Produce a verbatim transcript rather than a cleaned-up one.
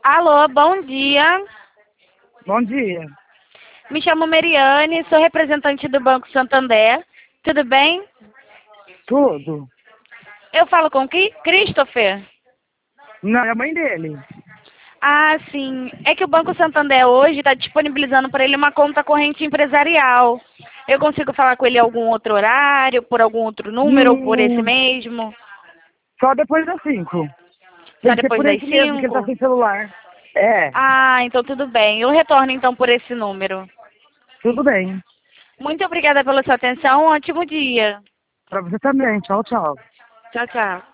Alô, bom dia. Bom dia. Me chamo Meriane, sou representante do Banco Santander. Tudo bem? Tudo? Eu falo com qui? Christopher? Não, é a mãe dele. Ah, sim. É que o Banco Santander hoje está disponibilizando para ele uma conta corrente empresarial. Eu consigo falar com ele em algum outro horário, por algum outro número ou por esse Hum, mesmo? só depois das cinco. Só Tem que ser depois por das esse mesmo, que ele tá cinco? sem celular. É, Ah, então tudo bem. Eu retorno então por esse número. tudo bem. Muito obrigada pela sua atenção. Um ótimo dia. Pra você também. Tchau, tchau. Tchau, tchau.